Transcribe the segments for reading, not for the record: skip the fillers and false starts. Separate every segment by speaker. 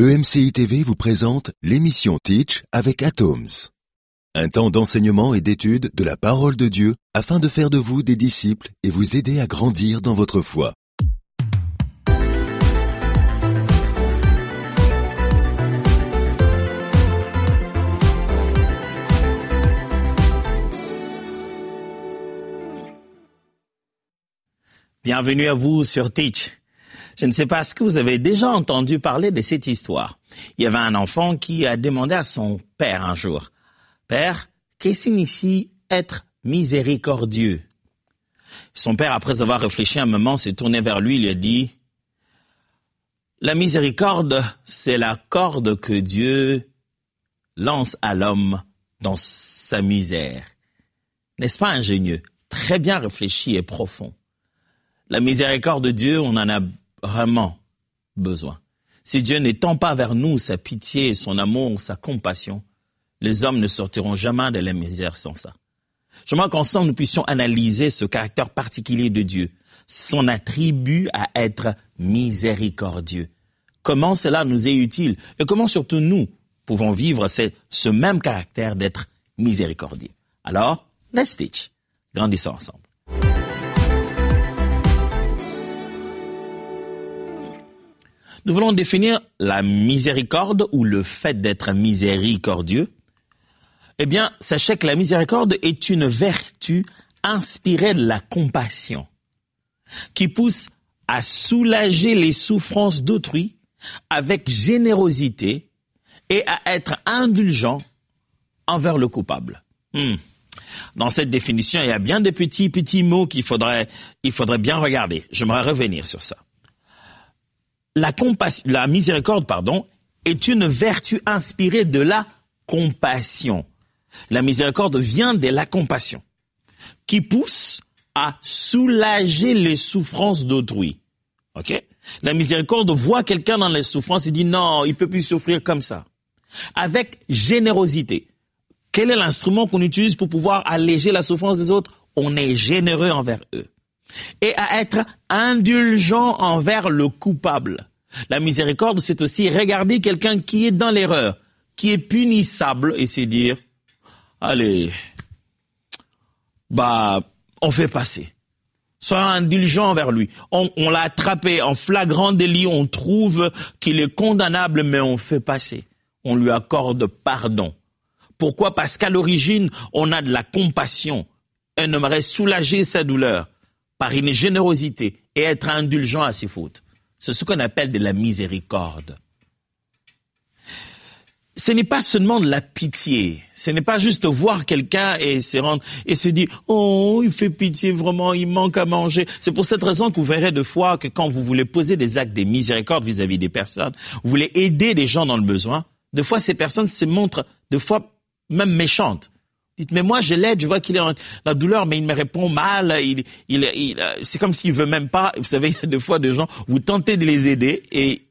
Speaker 1: EMCI TV vous présente l'émission Teach avec Atoms. Un temps d'enseignement et d'étude de la parole de Dieu afin de faire de vous des disciples et vous aider à grandir dans votre foi.
Speaker 2: Bienvenue à vous sur Teach. Je ne sais pas si vous avez déjà entendu parler de cette histoire. Il y avait un enfant qui a demandé à son père un jour, « Père, qu'est-ce que signifie être miséricordieux ?» Son père, après avoir réfléchi un moment, s'est tourné vers lui et lui a dit, « La miséricorde, c'est la corde que Dieu lance à l'homme dans sa misère. » N'est-ce pas ingénieux? Très bien réfléchi et profond. La miséricorde de Dieu, on en a vraiment besoin. Si Dieu n'étend pas vers nous sa pitié, son amour, sa compassion, les hommes ne sortiront jamais de la misère sans ça. J'aimerais qu'ensemble nous puissions analyser ce caractère particulier de Dieu, son attribut à être miséricordieux. Comment cela nous est utile et comment surtout nous pouvons vivre ce même caractère d'être miséricordieux. Alors, let's teach. Grandissons ensemble. Nous voulons définir la miséricorde ou le fait d'être miséricordieux. Eh bien, sachez que la miséricorde est une vertu inspirée de la compassion qui pousse à soulager les souffrances d'autrui avec générosité et à être indulgent envers le coupable. Dans cette définition, il y a bien de petits mots qu'il faudrait bien regarder. J'aimerais revenir sur ça. La miséricorde, est une vertu inspirée de la compassion. La miséricorde vient de la compassion, qui pousse à soulager les souffrances d'autrui. Ok? La miséricorde voit quelqu'un dans les souffrances et dit non, il peut plus souffrir comme ça. Avec générosité. Quel est l'instrument qu'on utilise pour pouvoir alléger la souffrance des autres? On est généreux envers eux. Et à être indulgent envers le coupable. La miséricorde, c'est aussi regarder quelqu'un qui est dans l'erreur, qui est punissable et se dire, allez, on fait passer. Soyons indulgents envers lui. On l'a attrapé en flagrant délit, on trouve qu'il est condamnable, mais on fait passer. On lui accorde pardon. Pourquoi? Parce qu'à l'origine, on a de la compassion. On aimerait soulager sa douleur par une générosité et être indulgent à ses fautes. C'est ce qu'on appelle de la miséricorde. Ce n'est pas seulement de la pitié. Ce n'est pas juste voir quelqu'un et se dire « Oh, il fait pitié vraiment, il manque à manger ». C'est pour cette raison que vous verrez de fois que quand vous voulez poser des actes de miséricorde vis-à-vis des personnes, vous voulez aider des gens dans le besoin, de fois ces personnes se montrent, de fois même méchantes. Dites, mais moi je l'aide, je vois qu'il est dans la douleur, mais il me répond mal, c'est comme s'il veut même pas. Vous savez, des fois des gens, vous tentez de les aider et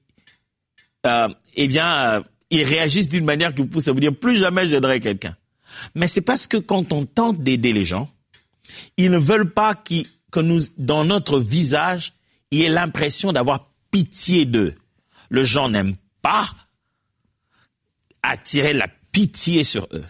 Speaker 2: ils réagissent d'une manière qui vous pousse à vous dire plus jamais j'aiderai quelqu'un. Mais c'est parce que quand on tente d'aider les gens, ils ne veulent pas que nous, dans notre visage, il y ait l'impression d'avoir pitié d'eux. Les gens n'aiment pas attirer la pitié sur eux.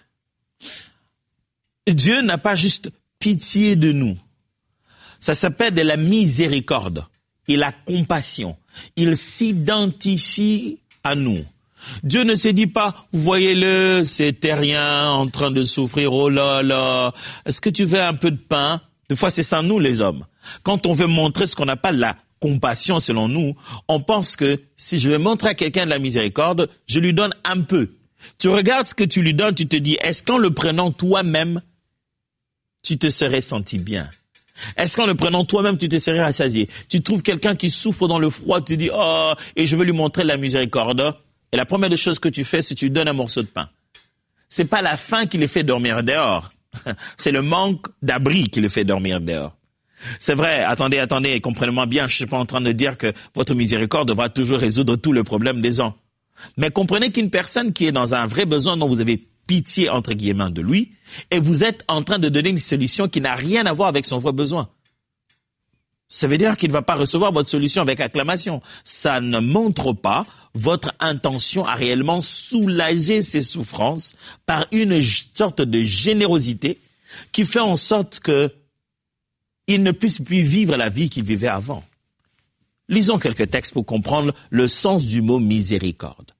Speaker 2: Dieu n'a pas juste pitié de nous. Ça s'appelle de la miséricorde et la compassion. Il s'identifie à nous. Dieu ne se dit pas, vous voyez-le, c'est terrien en train de souffrir, oh là là, est-ce que tu veux un peu de pain? Des fois, c'est ça nous les hommes. Quand on veut montrer ce qu'on appelle la compassion selon nous, on pense que si je veux montrer à quelqu'un de la miséricorde, je lui donne un peu. Tu regardes ce que tu lui donnes, tu te dis, est-ce qu'en le prenant toi-même, tu te serais senti bien? Est-ce qu'en le prenant toi-même, tu te serais rassasié? Tu trouves quelqu'un qui souffre dans le froid, tu te dis, oh, et je veux lui montrer la miséricorde. Et la première des choses que tu fais, c'est que tu lui donnes un morceau de pain. C'est pas la faim qui les fait dormir dehors. C'est le manque d'abri qui les fait dormir dehors. C'est vrai, attendez, comprenez-moi bien, je suis pas en train de dire que votre miséricorde devra toujours résoudre tous les problèmes des gens. Mais comprenez qu'une personne qui est dans un vrai besoin dont vous avez pitié, entre guillemets, de lui, et vous êtes en train de donner une solution qui n'a rien à voir avec son vrai besoin. Ça veut dire qu'il ne va pas recevoir votre solution avec acclamation. Ça ne montre pas votre intention a réellement soulagé ses souffrances par une sorte de générosité qui fait en sorte qu'il ne puisse plus vivre la vie qu'il vivait avant. Lisons quelques textes pour comprendre le sens du mot miséricorde.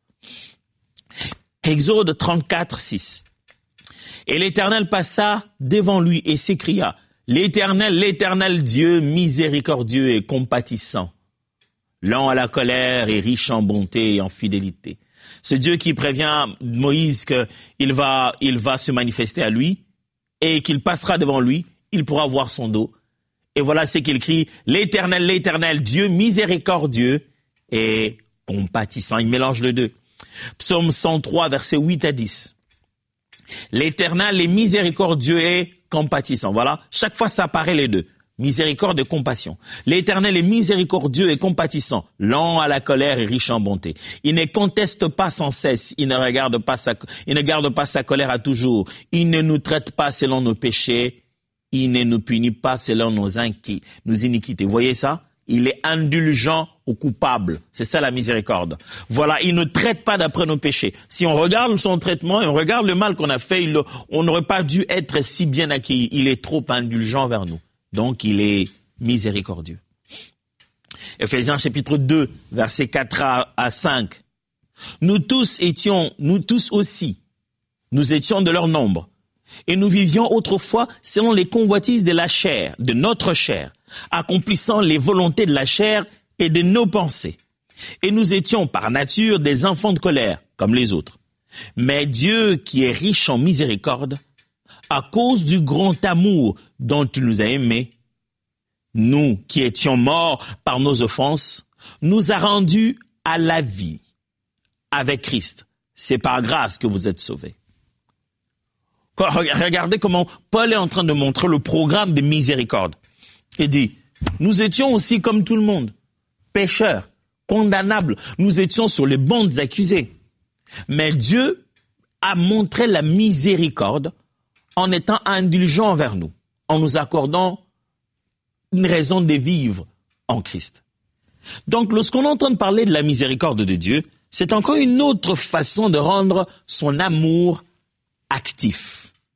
Speaker 2: Exode 34, 6. Et l'Éternel passa devant lui et s'écria, l'Éternel Dieu miséricordieux et compatissant, lent à la colère et riche en bonté et en fidélité. Ce Dieu qui prévient Moïse qu'il va se manifester à lui et qu'il passera devant lui, il pourra voir son dos. Et voilà ce qu'il crie, l'Éternel Dieu miséricordieux et compatissant. Il mélange les deux. Psaume 103, versets 8 à 10. L'Éternel est miséricordieux et compatissant. Voilà, chaque fois ça apparaît les deux. Miséricorde et compassion. L'Éternel est miséricordieux et compatissant, lent à la colère et riche en bonté. Il ne conteste pas sans cesse, il ne garde pas sa colère à toujours. Il ne nous traite pas selon nos péchés, il ne nous punit pas selon nos iniquités. Vous voyez ça? Il est indulgent aux coupables. C'est ça la miséricorde. Voilà, il ne traite pas d'après nos péchés. Si on regarde son traitement et on regarde le mal qu'on a fait, on n'aurait pas dû être si bien accueilli. Il est trop indulgent vers nous. Donc, il est miséricordieux. Ephésiens chapitre 2, versets 4 à 5. Nous tous aussi, nous étions de leur nombre. Et nous vivions autrefois selon les convoitises de la chair, de notre chair, accomplissant les volontés de la chair et de nos pensées. Et nous étions par nature des enfants de colère, comme les autres. Mais Dieu, qui est riche en miséricorde, à cause du grand amour dont tu nous as aimés, nous qui étions morts par nos offenses, nous a rendus à la vie avec Christ. C'est par grâce que vous êtes sauvés. Regardez comment Paul est en train de montrer le programme de miséricorde. Il dit, nous étions aussi comme tout le monde, pécheurs, condamnables. Nous étions sur les bancs des accusés. Mais Dieu a montré la miséricorde en étant indulgent envers nous, en nous accordant une raison de vivre en Christ. Donc, lorsqu'on entend parler de la miséricorde de Dieu, c'est encore une autre façon de rendre son amour actif.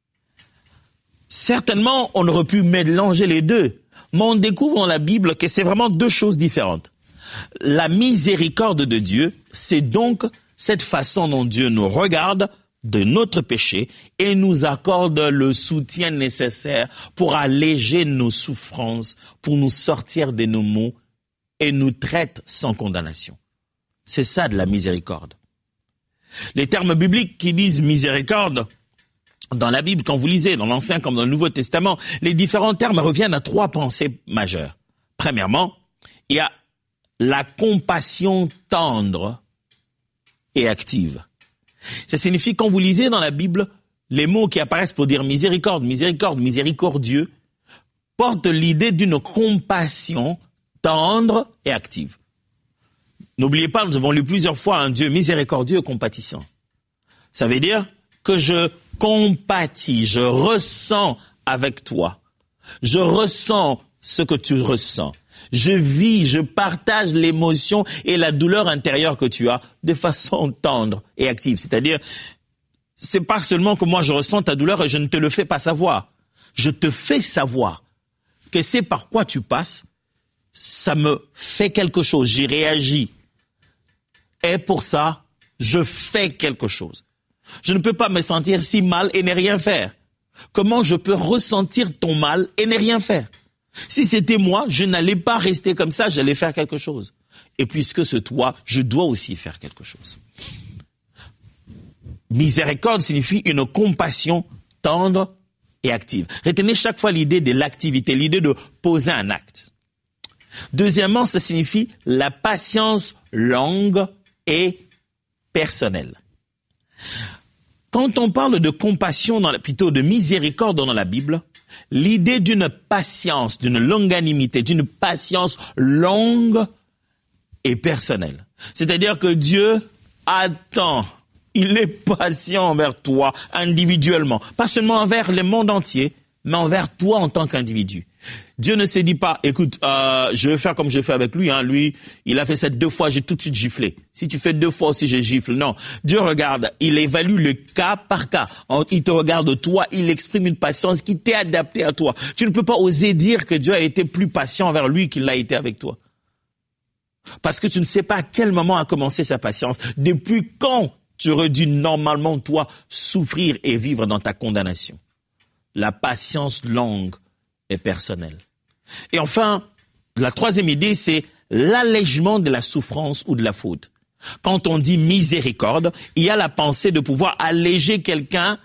Speaker 2: Certainement, on aurait pu mélanger les deux, mais on découvre dans la Bible que c'est vraiment deux choses différentes. La miséricorde de Dieu, c'est donc cette façon dont Dieu nous regarde de notre péché et nous accorde le soutien nécessaire pour alléger nos souffrances, pour nous sortir de nos maux et nous traite sans condamnation. C'est ça de la miséricorde. Les termes bibliques qui disent miséricorde, dans la Bible, quand vous lisez, dans l'Ancien comme dans le Nouveau Testament, les différents termes reviennent à trois pensées majeures. Premièrement, il y a la compassion tendre et active. Ça signifie, quand vous lisez dans la Bible, les mots qui apparaissent pour dire miséricorde, miséricordieux, portent l'idée d'une compassion tendre et active. N'oubliez pas, nous avons lu plusieurs fois un Dieu miséricordieux et compatissant. Ça veut dire que je compatis, je ressens avec toi. Je ressens ce que tu ressens. Je vis, je partage l'émotion et la douleur intérieure que tu as de façon tendre et active. C'est-à-dire, c'est pas seulement que moi je ressens ta douleur et je ne te le fais pas savoir. Je te fais savoir que c'est par quoi tu passes, ça me fait quelque chose, j'y réagis. Et pour ça, je fais quelque chose. Je ne peux pas me sentir si mal et ne rien faire. Comment je peux ressentir ton mal et ne rien faire? Si c'était moi, je n'allais pas rester comme ça, j'allais faire quelque chose. Et puisque c'est toi, je dois aussi faire quelque chose. Miséricorde signifie une compassion tendre et active. Retenez chaque fois l'idée de l'activité, l'idée de poser un acte. Deuxièmement, ça signifie la patience longue et personnelle. Quand on parle de compassion, plutôt de miséricorde dans la Bible, l'idée d'une patience, d'une longanimité, d'une patience longue et personnelle. C'est-à-dire que Dieu attend, il est patient envers toi individuellement, pas seulement envers le monde entier, mais envers toi en tant qu'individu. Dieu ne se dit pas, écoute, je vais faire comme je fais avec lui. Lui, il a fait ça 2 fois, j'ai tout de suite giflé. Si tu fais 2 fois aussi, je gifle. Non. Dieu regarde, il évalue le cas par cas. Il te regarde toi, il exprime une patience qui t'est adaptée à toi. Tu ne peux pas oser dire que Dieu a été plus patient envers lui qu'il l'a été avec toi. Parce que tu ne sais pas à quel moment a commencé sa patience. Depuis quand tu aurais dû normalement, toi, souffrir et vivre dans ta condamnation. La patience longue et personnelle. Et enfin, la 3e idée, c'est l'allègement de la souffrance ou de la faute. Quand on dit miséricorde, il y a la pensée de pouvoir alléger quelqu'un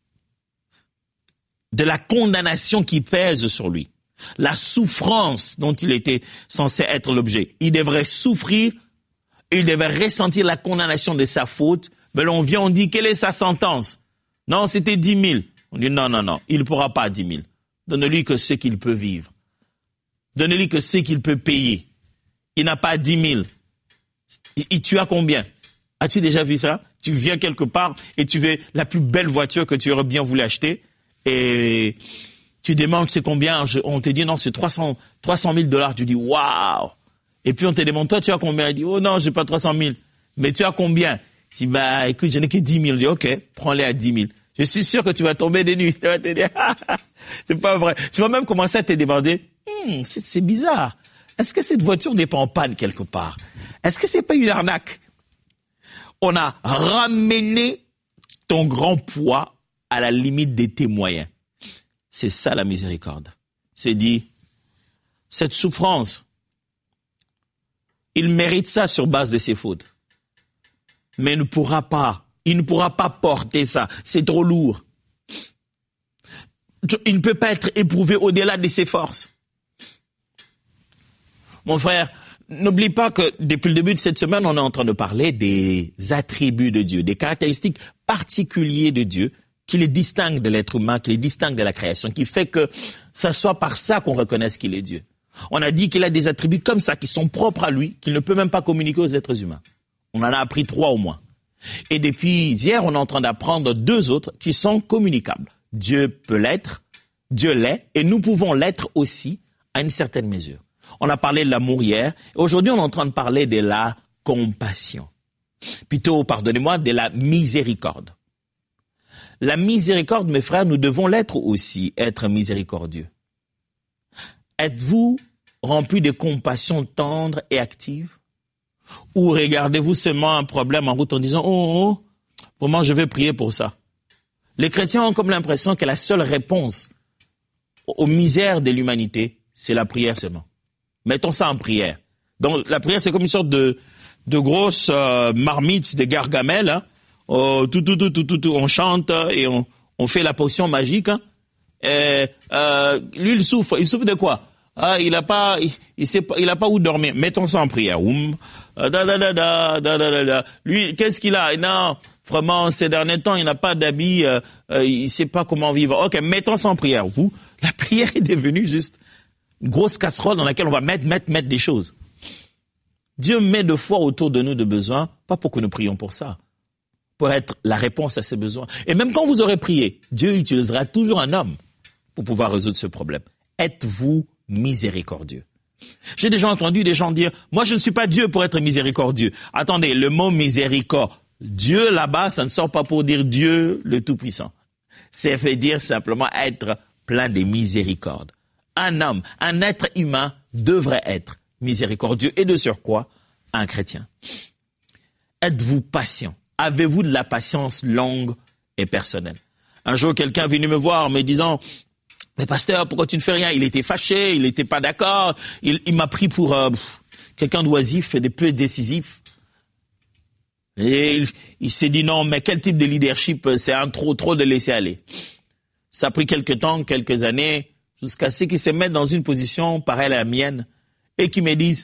Speaker 2: de la condamnation qui pèse sur lui. La souffrance dont il était censé être l'objet. Il devrait souffrir, il devrait ressentir la condamnation de sa faute. Mais là, on vient, on dit, quelle est sa sentence? Non, c'était 10 000. On dit, non, il ne pourra pas 10 000. Donne-lui que ce qu'il peut vivre. Donne-lui que ce qu'il peut payer. Il n'a pas 10 000. Tu as combien? As-tu déjà vu ça? Tu viens quelque part et tu veux la plus belle voiture que tu aurais bien voulu acheter et tu demandes c'est combien? On te dit non, c'est 300 000 $. Tu dis waouh! Et puis on te demande, toi tu as combien? Il dit oh non, j'ai pas 300 000. Mais tu as combien? Je dis écoute, je n'ai que 10 000. Il dit ok, prends-les à 10 000. Je suis sûr que tu vas tomber des nuits. Tu vas te dire, c'est pas vrai. Tu vas même commencer à te demander, c'est bizarre. Est-ce que cette voiture n'est pas en panne quelque part? Est-ce que c'est pas une arnaque? On a ramené ton grand poids à la limite de tes moyens. C'est ça la miséricorde. C'est dit, cette souffrance, il mérite ça sur base de ses fautes. Mais il ne pourra pas porter ça. C'est trop lourd. Il ne peut pas être éprouvé au-delà de ses forces. Mon frère, n'oublie pas que depuis le début de cette semaine, on est en train de parler des attributs de Dieu, des caractéristiques particulières de Dieu qui les distinguent de l'être humain, qui les distinguent de la création, qui fait que ça soit par ça qu'on reconnaisse qu'il est Dieu. On a dit qu'il a des attributs comme ça qui sont propres à lui, qu'il ne peut même pas communiquer aux êtres humains. On en a appris 3 au moins. Et depuis hier, on est en train d'apprendre 2 autres qui sont communicables. Dieu peut l'être, Dieu l'est, et nous pouvons l'être aussi à une certaine mesure. On a parlé de l'amour hier, et aujourd'hui on est en train de parler de la compassion. Plutôt, pardonnez-moi, de la miséricorde. La miséricorde, mes frères, nous devons l'être aussi, être miséricordieux. Êtes-vous rempli de compassion tendre et active? Ou regardez-vous seulement un problème en route en disant « Oh, vraiment je vais prier pour ça ». Les chrétiens ont comme l'impression que la seule réponse aux misères de l'humanité, c'est la prière seulement. Mettons ça en prière. Donc la prière, c'est comme une sorte de grosse marmite de Gargamel. Hein. On chante et on fait la potion magique. Hein. Lui, il souffre. Il souffre de quoi? Il a pas où dormir. Mettons ça en prière. Lui, qu'est-ce qu'il a? Non, vraiment, ces derniers temps, il n'a pas d'habit. Il sait pas comment vivre. Ok, mettons ça en prière. Vous, la prière est devenue juste une grosse casserole dans laquelle on va mettre des choses. Dieu met de foi autour de nous de besoins, pas pour que nous prions pour ça, pour être la réponse à ces besoins. Et même quand vous aurez prié, Dieu utilisera toujours un homme pour pouvoir résoudre ce problème. Êtes-vous miséricordieux? J'ai déjà entendu des gens dire, moi je ne suis pas Dieu pour être miséricordieux. Attendez, le mot miséricorde, Dieu là-bas, ça ne sort pas pour dire Dieu le Tout-Puissant. Ça veut dire simplement être plein de miséricorde. Un homme, un être humain devrait être miséricordieux et de surcroît, un chrétien. Êtes-vous patient? Avez-vous de la patience longue et personnelle? Un jour, quelqu'un est venu me voir me disant, mais pasteur, pourquoi tu ne fais rien? Il était fâché, il n'était pas d'accord, il m'a pris pour quelqu'un d'oisif et de peu décisif. Et il s'est dit non, mais quel type de leadership? C'est trop de laisser aller. Ça a pris quelques temps, quelques années, jusqu'à ce qu'ils se mettent dans une position pareille à la mienne et qu'ils me disent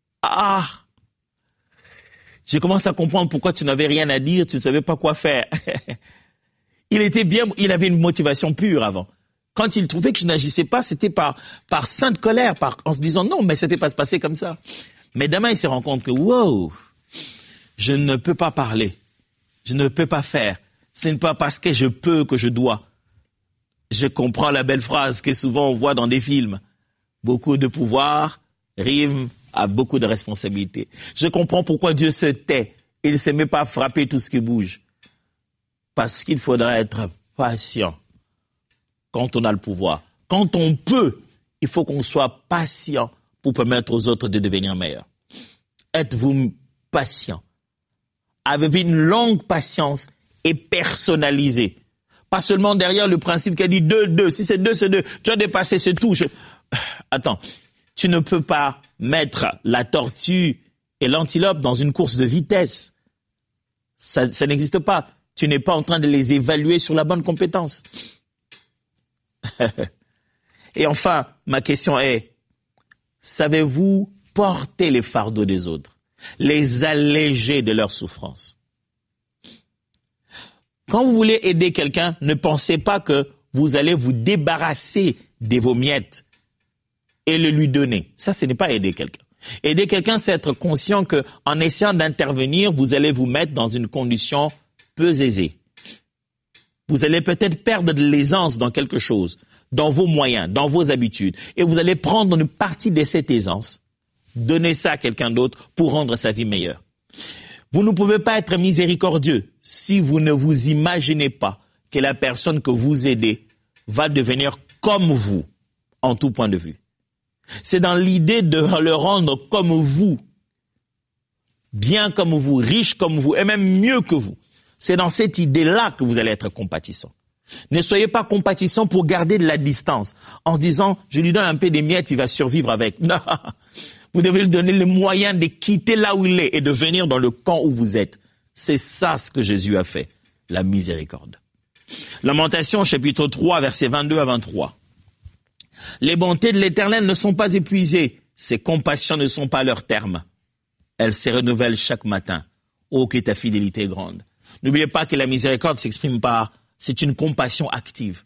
Speaker 2: je commence à comprendre pourquoi tu n'avais rien à dire, tu ne savais pas quoi faire. Il avait une motivation pure avant. Quand il trouvait que je n'agissais pas, c'était par sainte colère, en se disant non, mais ça ne peut pas se passer comme ça. Mais demain, il se rend compte que wow, je ne peux pas parler, je ne peux pas faire. Ce n'est pas parce que je peux que je dois. Je comprends la belle phrase que souvent on voit dans des films. Beaucoup de pouvoir rime à beaucoup de responsabilités. Je comprends pourquoi Dieu se tait. Il ne se met pas à frapper tout ce qui bouge. Parce qu'il faudra être patient quand on a le pouvoir. Quand on peut, il faut qu'on soit patient pour permettre aux autres de devenir meilleurs. Êtes-vous patient? Avez-vous une longue patience et personnalisée? Pas seulement derrière le principe qui a dit 2. Si c'est 2, c'est 2. Tu as dépassé, c'est tout. Attends, tu ne peux pas mettre la tortue et l'antilope dans une course de vitesse. Ça n'existe pas. Tu n'es pas en train de les évaluer sur la bonne compétence. Et enfin, ma question est, savez-vous porter les fardeaux des autres, les alléger de leurs souffrances? Quand vous voulez aider quelqu'un, ne pensez pas que vous allez vous débarrasser de vos miettes et le lui donner. Ça, ce n'est pas aider quelqu'un. Aider quelqu'un, c'est être conscient qu'en essayant d'intervenir, vous allez vous mettre dans une condition peu aisée. Vous allez peut-être perdre de l'aisance dans quelque chose, dans vos moyens, dans vos habitudes. Et vous allez prendre une partie de cette aisance, donner ça à quelqu'un d'autre pour rendre sa vie meilleure. Vous ne pouvez pas être miséricordieux si vous ne vous imaginez pas que la personne que vous aidez va devenir comme vous, en tout point de vue. C'est dans l'idée de le rendre comme vous, bien comme vous, riche comme vous, et même mieux que vous. C'est dans cette idée-là que vous allez être compatissant. Ne soyez pas compatissant pour garder de la distance, en se disant, je lui donne un peu des miettes, il va survivre avec. Non, vous devez lui donner le moyen de quitter là où il est et de venir dans le camp où vous êtes. C'est ça ce que Jésus a fait, la miséricorde. Lamentation, chapitre 3, versets 22 à 23. Les bontés de l'Éternel ne sont pas épuisées, ses compassions ne sont pas à leur terme. Elles se renouvellent chaque matin. Oh, que ta fidélité est grande. N'oubliez pas que la miséricorde s'exprime par, c'est une compassion active.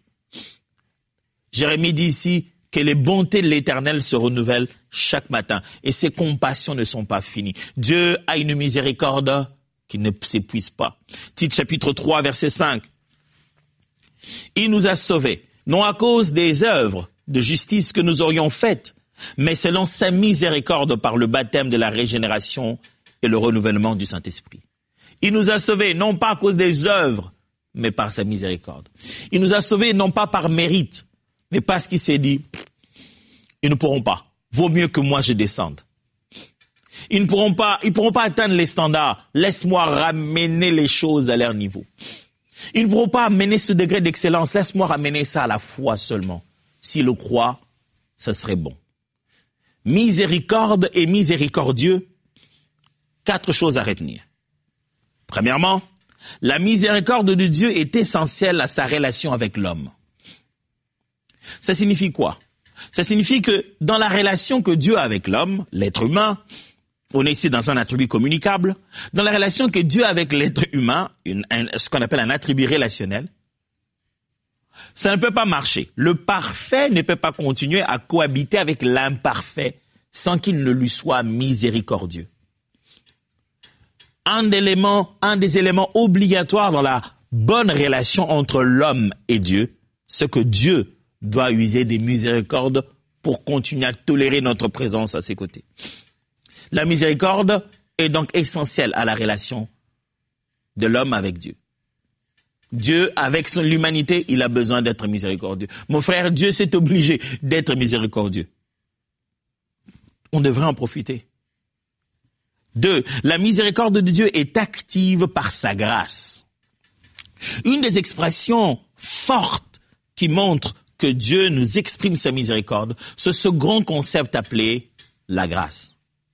Speaker 2: Jérémie dit ici que les bontés de l'Éternel se renouvellent chaque matin et ses compassions ne sont pas finies. Dieu a une miséricorde qui ne s'épuise pas. Tite chapitre 3, verset 5. Il nous a sauvés, non à cause des œuvres de justice que nous aurions faites, mais selon sa miséricorde par le baptême de la régénération et le renouvellement du Saint-Esprit. Il nous a sauvés, non pas à cause des œuvres, mais par sa miséricorde. Il nous a sauvés, non pas par mérite, mais parce qu'il s'est dit, ils ne pourront pas. Vaut mieux que moi je descende. Ils ne pourront pas atteindre les standards. Laisse-moi ramener les choses à leur niveau. Ils ne pourront pas amener ce degré d'excellence. Laisse-moi ramener ça à la foi seulement. S'ils le croient, ce serait bon. Miséricorde et miséricordieux, 4 choses à retenir. Premièrement, la miséricorde de Dieu est essentielle à sa relation avec l'homme. Ça signifie quoi? Ça signifie que dans la relation que Dieu a avec l'homme, l'être humain, on est ici dans un attribut communicable, dans la relation que Dieu a avec l'être humain, ce qu'on appelle un attribut relationnel, ça ne peut pas marcher. Le parfait ne peut pas continuer à cohabiter avec l'imparfait sans qu'il ne lui soit miséricordieux. Un des éléments obligatoires dans la bonne relation entre l'homme et Dieu, c'est que Dieu doit user des miséricordes pour continuer à tolérer notre présence à ses côtés. La miséricorde est donc essentielle à la relation de l'homme avec Dieu. Dieu, avec l'humanité, il a besoin d'être miséricordieux. Mon frère, Dieu s'est obligé d'être miséricordieux. On devrait en profiter. 2. La miséricorde de Dieu est active par sa grâce. Une des expressions fortes qui montre que Dieu nous exprime sa miséricorde, c'est ce grand concept appelé la grâce.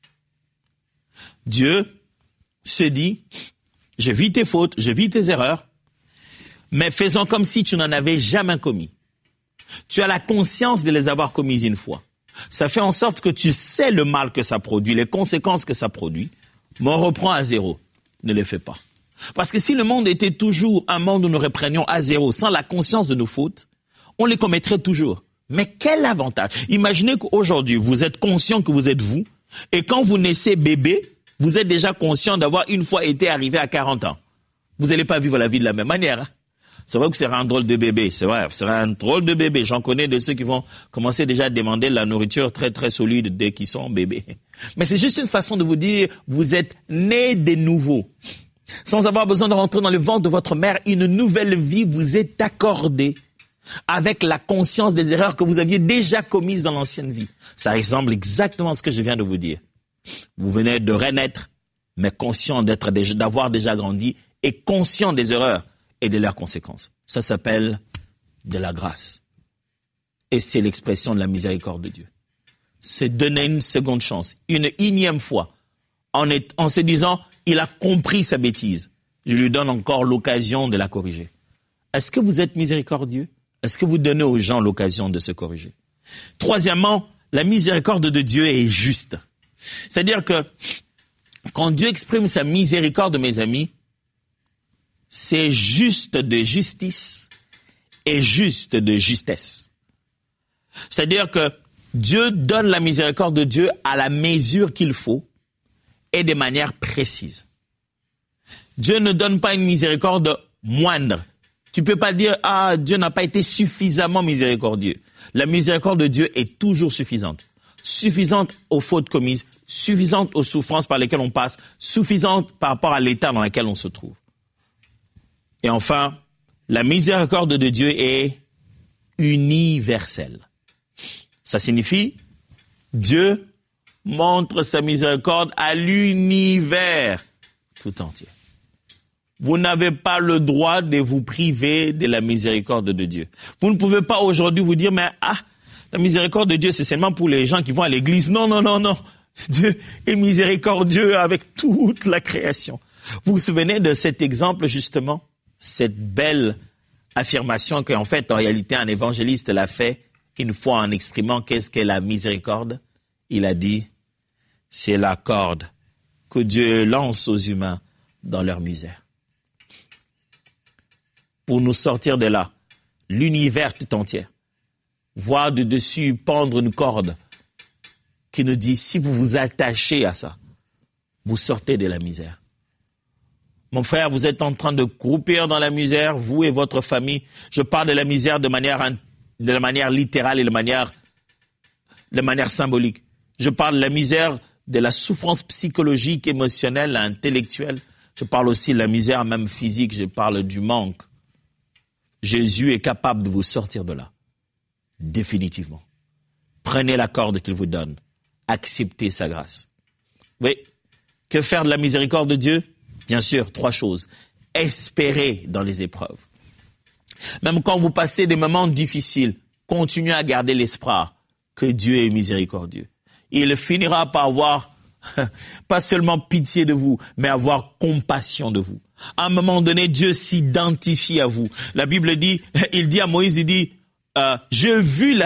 Speaker 2: Dieu se dit, je vis tes fautes, je vis tes erreurs, mais faisons comme si tu n'en avais jamais commis. Tu as la conscience de les avoir commises une fois. Ça fait en sorte que tu sais le mal que ça produit, les conséquences que ça produit, mais on reprend à zéro. Ne le fais pas. Parce que si le monde était toujours un monde où nous reprenions à zéro, sans la conscience de nos fautes, on les commettrait toujours. Mais quel avantage! Imaginez qu'aujourd'hui, vous êtes conscient que vous êtes vous, et quand vous naissez bébé, vous êtes déjà conscient d'avoir une fois été arrivé à 40 ans. Vous n'allez pas vivre la vie de la même manière. Hein? C'est vrai que c'est un drôle de bébé, c'est vrai, c'est un drôle de bébé. J'en connais de ceux qui vont commencer déjà à demander de la nourriture très très solide dès qu'ils sont bébés. Mais c'est juste une façon de vous dire, vous êtes nés de nouveau. Sans avoir besoin de rentrer dans le ventre de votre mère, une nouvelle vie vous est accordée avec la conscience des erreurs que vous aviez déjà commises dans l'ancienne vie. Ça ressemble exactement à ce que je viens de vous dire. Vous venez de renaître, mais conscient d'avoir déjà grandi et conscient des erreurs et de leurs conséquences. Ça s'appelle de la grâce. Et c'est l'expression de la miséricorde de Dieu. C'est donner une seconde chance, une énième fois, en se disant, il a compris sa bêtise. Je lui donne encore l'occasion de la corriger. Est-ce que vous êtes miséricordieux? Est-ce que vous donnez aux gens l'occasion de se corriger? Troisièmement, la miséricorde de Dieu est juste. C'est-à-dire que quand Dieu exprime sa miséricorde, mes amis, c'est juste de justice et juste de justesse. C'est-à-dire que Dieu donne la miséricorde de Dieu à la mesure qu'il faut et de manière précise. Dieu ne donne pas une miséricorde moindre. Tu peux pas dire, Dieu n'a pas été suffisamment miséricordieux. La miséricorde de Dieu est toujours suffisante. Suffisante aux fautes commises, suffisante aux souffrances par lesquelles on passe, suffisante par rapport à l'état dans lequel on se trouve. Et enfin, la miséricorde de Dieu est universelle. Ça signifie, Dieu montre sa miséricorde à l'univers tout entier. Vous n'avez pas le droit de vous priver de la miséricorde de Dieu. Vous ne pouvez pas aujourd'hui vous dire, mais la miséricorde de Dieu, c'est seulement pour les gens qui vont à l'église. Non, non, non, non. Dieu est miséricordieux avec toute la création. Vous vous souvenez de cet exemple, justement? Cette belle affirmation qu'en fait, en réalité, un évangéliste l'a fait une fois en exprimant qu'est-ce qu'est la miséricorde. Il a dit, c'est la corde que Dieu lance aux humains dans leur misère. Pour nous sortir de là, l'univers tout entier, voir de dessus pendre une corde qui nous dit, si vous vous attachez à ça, vous sortez de la misère. Mon frère, vous êtes en train de croupir dans la misère, vous et votre famille. Je parle de la misère de la manière littérale et de manière symbolique. Je parle de la misère, de la souffrance psychologique, émotionnelle, intellectuelle. Je parle aussi de la misère même physique, je parle du manque. Jésus est capable de vous sortir de là, définitivement. Prenez la corde qu'il vous donne, acceptez sa grâce. Oui, que faire de la miséricorde de Dieu? Bien sûr, 3 choses. Espérez dans les épreuves. Même quand vous passez des moments difficiles, continuez à garder l'espoir que Dieu est miséricordieux. Il finira par avoir pas seulement pitié de vous, mais avoir compassion de vous. À un moment donné, Dieu s'identifie à vous. La Bible dit, il dit à Moïse, il dit, j'ai vu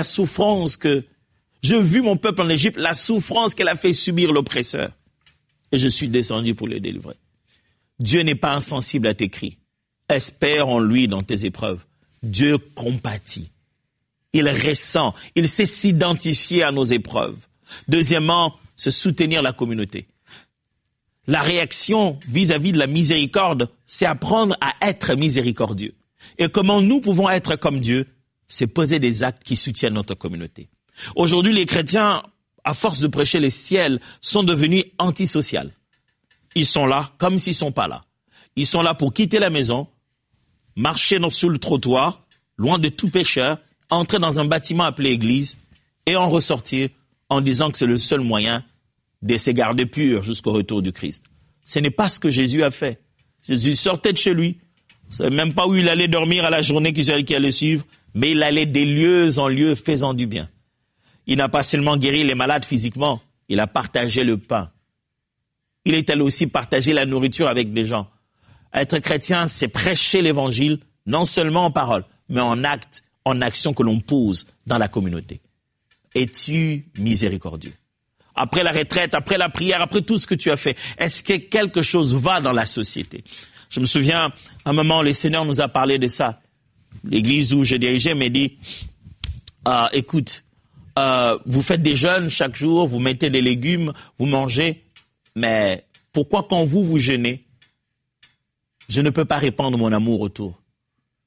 Speaker 2: mon peuple en Égypte, la souffrance qu'elle a fait subir l'oppresseur. Et je suis descendu pour le délivrer. Dieu n'est pas insensible à tes cris. Espère en lui dans tes épreuves. Dieu compatit. Il ressent. Il sait s'identifier à nos épreuves. Deuxièmement, se soutenir la communauté. La réaction vis-à-vis de la miséricorde, c'est apprendre à être miséricordieux. Et comment nous pouvons être comme Dieu, c'est poser des actes qui soutiennent notre communauté. Aujourd'hui, les chrétiens, à force de prêcher les ciels, sont devenus antisociaux. Ils sont là comme s'ils ne sont pas là. Ils sont là pour quitter la maison, marcher sous le trottoir, loin de tout pécheur, entrer dans un bâtiment appelé église et en ressortir en disant que c'est le seul moyen de se garder pur jusqu'au retour du Christ. Ce n'est pas ce que Jésus a fait. Jésus sortait de chez lui. On ne savait même pas où il allait dormir à la journée qui allait suivre, mais il allait des lieux en lieux faisant du bien. Il n'a pas seulement guéri les malades physiquement, il a partagé le pain. Il est allé aussi partager la nourriture avec des gens. Être chrétien, c'est prêcher l'évangile, non seulement en parole, mais en acte, en action que l'on pose dans la communauté. Es-tu miséricordieux? Après la retraite, après la prière, après tout ce que tu as fait, est-ce que quelque chose va dans la société? Je me souviens, à un moment, le Seigneur nous a parlé de ça. L'église où je dirigeais m'a dit, écoute, vous faites des jeûnes chaque jour, vous mettez des légumes, vous mangez, mais pourquoi quand vous jeûnez, je ne peux pas répandre mon amour autour?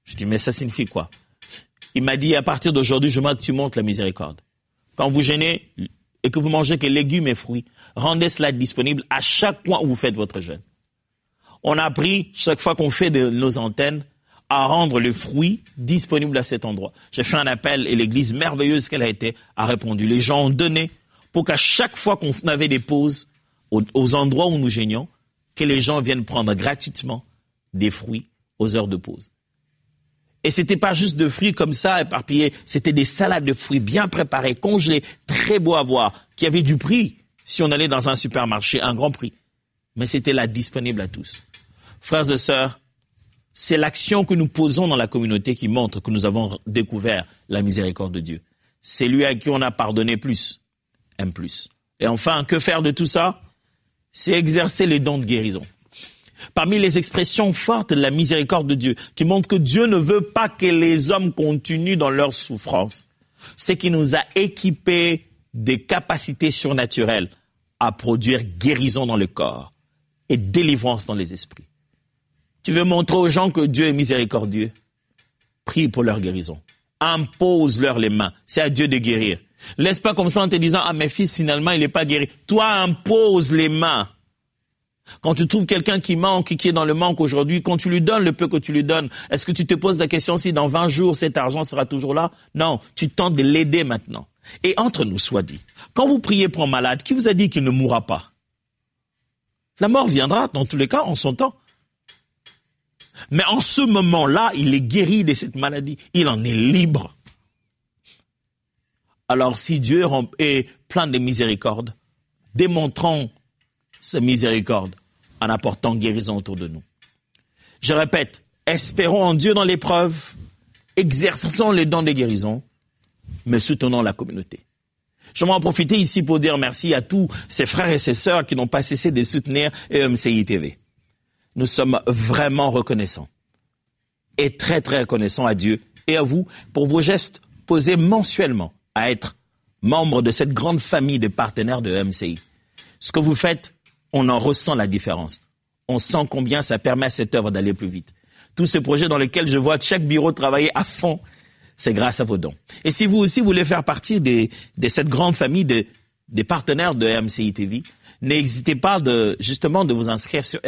Speaker 2: Je dis, mais ça signifie quoi? Il m'a dit, à partir d'aujourd'hui, je veux que tu montres la miséricorde. Quand vous jeûnez et que vous mangez que légumes et fruits, rendez cela disponible à chaque fois où vous faites votre jeûne. On a appris, chaque fois qu'on fait de nos antennes, à rendre le fruit disponible à cet endroit. J'ai fait un appel et l'église merveilleuse qu'elle a été a répondu. Les gens ont donné pour qu'à chaque fois qu'on avait des pauses aux endroits où nous jeûnions, que les gens viennent prendre gratuitement des fruits aux heures de pause. Et c'était pas juste de fruits comme ça éparpillés, c'était des salades de fruits bien préparées, congelées, très beaux à voir, qui avaient du prix si on allait dans un supermarché, un grand prix. Mais c'était là disponible à tous. Frères et sœurs, c'est l'action que nous posons dans la communauté qui montre que nous avons découvert la miséricorde de Dieu. C'est lui à qui on a pardonné plus, aime plus. Et enfin, que faire de tout ça? C'est exercer les dons de guérison. Parmi les expressions fortes de la miséricorde de Dieu, qui montrent que Dieu ne veut pas que les hommes continuent dans leur souffrance, c'est qu'il nous a équipés des capacités surnaturelles à produire guérison dans le corps et délivrance dans les esprits. Tu veux montrer aux gens que Dieu est miséricordieux? Prie pour leur guérison. Impose-leur les mains. C'est à Dieu de guérir. Laisse pas comme ça en te disant, ah, mes fils, finalement, il n'est pas guéri. Toi, impose les mains. Quand tu trouves quelqu'un qui manque, qui est dans le manque aujourd'hui, quand tu lui donnes le peu que tu lui donnes, est-ce que tu te poses la question si dans 20 jours, cet argent sera toujours là? Non, tu tentes de l'aider maintenant. Et entre nous, soit dit, quand vous priez pour un malade, qui vous a dit qu'il ne mourra pas? La mort viendra, dans tous les cas, en son temps. Mais en ce moment-là, il est guéri de cette maladie. Il en est libre. Alors si Dieu est plein de miséricorde, démontrons sa miséricorde en apportant guérison autour de nous. Je répète, espérons en Dieu dans l'épreuve, exerçons les dons de guérison, mais soutenons la communauté. Je vais en profiter ici pour dire merci à tous ces frères et ces sœurs qui n'ont pas cessé de soutenir EMCI TV. Nous sommes vraiment reconnaissants et très très reconnaissants à Dieu et à vous pour vos gestes posés mensuellement à être membre de cette grande famille de partenaires de EMCI. Ce que vous faites, on en ressent la différence. On sent combien ça permet à cette œuvre d'aller plus vite. Tout ce projet dans lequel je vois chaque bureau travailler à fond, c'est grâce à vos dons. Et si vous aussi voulez faire partie de cette grande famille des partenaires de EMCI TV, n'hésitez pas de vous inscrire sur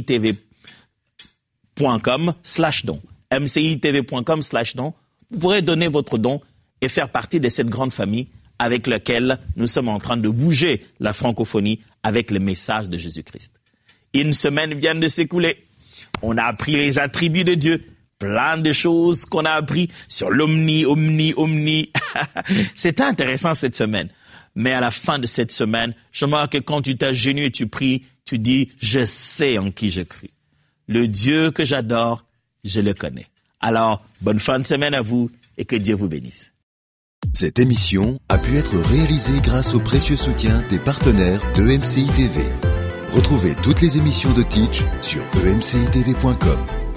Speaker 2: mcitv.com/don. mcitv.com/don. Vous pourrez donner votre don et faire partie de cette grande famille avec laquelle nous sommes en train de bouger la francophonie avec le message de Jésus-Christ. Une semaine vient de s'écouler. On a appris les attributs de Dieu. Plein de choses qu'on a appris sur l'omni. C'était intéressant cette semaine. Mais à la fin de cette semaine, je remarque que quand tu t'agenouilles et tu pries, tu dis, je sais en qui je crie. Le Dieu que j'adore, je le connais. Alors, bonne fin de semaine à vous et que Dieu vous bénisse.
Speaker 1: Cette émission a pu être réalisée grâce au précieux soutien des partenaires de EMCI TV. Retrouvez toutes les émissions de Teach sur emcitv.com.